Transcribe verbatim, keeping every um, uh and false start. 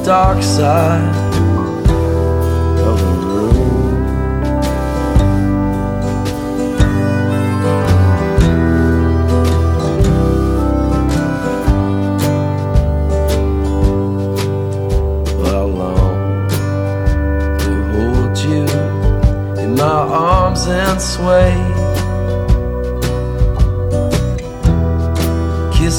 dark side of the room. Well, I long to hold you in my arms and sway